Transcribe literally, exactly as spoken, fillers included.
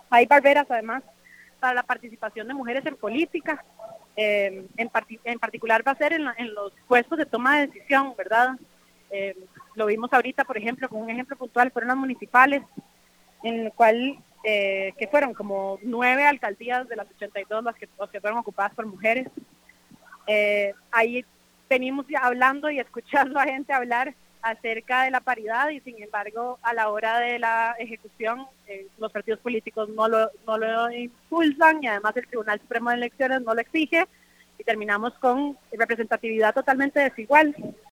Hay barreras además para la participación de mujeres en política, eh, en, part- en particular va a ser en, la, en los puestos de toma de decisión, ¿verdad? Eh, lo vimos ahorita, por ejemplo, con un ejemplo puntual, fueron las municipales, en el cual, eh, que fueron como nueve alcaldías de las ochenta y dos las que, las que fueron ocupadas por mujeres. Eh, ahí venimos ya hablando y escuchando a gente hablar acerca de la paridad y sin embargo a la hora de la ejecución eh, los partidos políticos no lo, no lo impulsan y además el Tribunal Supremo de Elecciones no lo exige y terminamos con representatividad totalmente desigual.